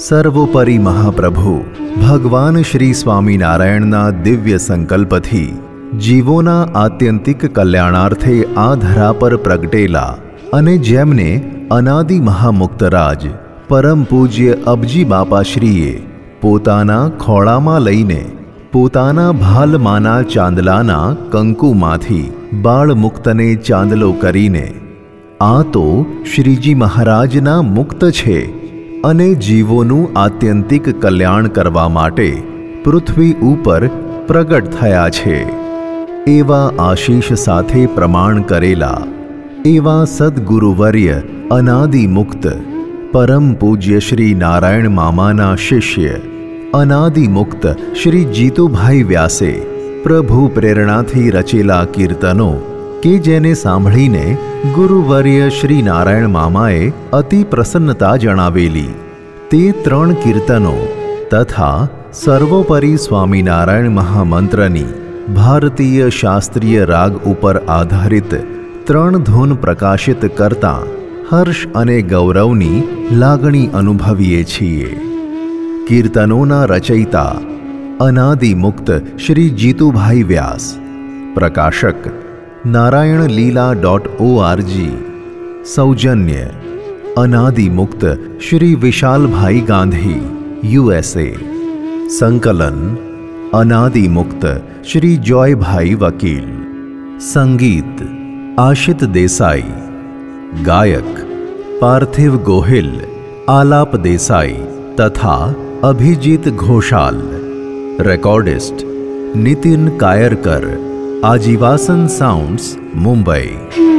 સર્વોપરી મહાપ્રભુ ભગવાન શ્રી સ્વામિનારાયણના દિવ્ય સંકલ્પથી જીવોના આત્યંતિક કલ્યાણાર્થે આ ધરા પર પ્રગટેલા અને જેમને અનાદિ મહામુક્તરાજ પરમ પૂજ્ય અબજી બાપાશ્રીએ પોતાના ખોળામાં લઈને પોતાના ભાલમાના ચાંદલાના કંકુમાંથી બાળમુક્તને ચાંદલો કરીને આ તો શ્રીજી મહારાજના મુક્ત છે અને જીવોનું આત્યંતિક કલ્યાણ કરવા માટે પૃથ્વી ઉપર પ્રગટ થયા છે એવા આશીષ સાથે પ્રમાણ કરેલા એવા સદ્ગુરુવર્ય અનાદિ મુક્ત પરમ પૂજ્ય શ્રી નારાયણ મામાના શિષ્ય અનાદિ મુક્ત શ્રી જીતુભાઈ વ્યાસે પ્રભુ પ્રેરણાથી રચેલા કીર્તનો કે જેને સાંભળીને ગુરુવર્ય શ્રી નારાયણ મામાએ અતિ પ્રસન્નતા જણાવેલી તે 3 કીર્તનો તથા સર્વોપરી સ્વામિનારાયણ મહામંત્રની ભારતીય શાસ્ત્રીય રાગ ઉપર આધારિત 3 ધૂન પ્રકાશિત કરતા હર્ષ અને ગૌરવની લાગણી અનુભવીએ છીએ. કીર્તનોના રચયિતા અનાદિ મુક્ત શ્રી જીતુભાઈ વ્યાસ, પ્રકાશક narayanaLeela.org, સૌજન્ય અનાદિ મુક્ત શ્રી વિશાલભાઈ ગાંધી, USA, સંકલન અનાદિ મુક્ત શ્રી જોયભાઈ વકીલ, સંગીત આશિત દેસાઈ, ગાયક પાર્થિવ ગોહિલ, આલાપ દેસાઈ તથા અભિજીત ઘોષાલ, રેકોર્ડિસ્ટ નિતિન કાયરકર, આજીવાસન સાઉન્ડ્સ, મુંબઈ.